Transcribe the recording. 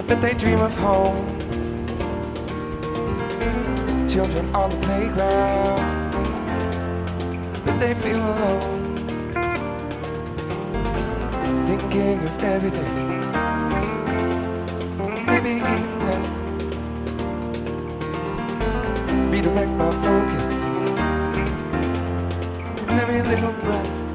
but they dream of home. Children on the playground, but they feel alone. Thinking of everything, maybe even nothing. Redirect my focus, and every little breath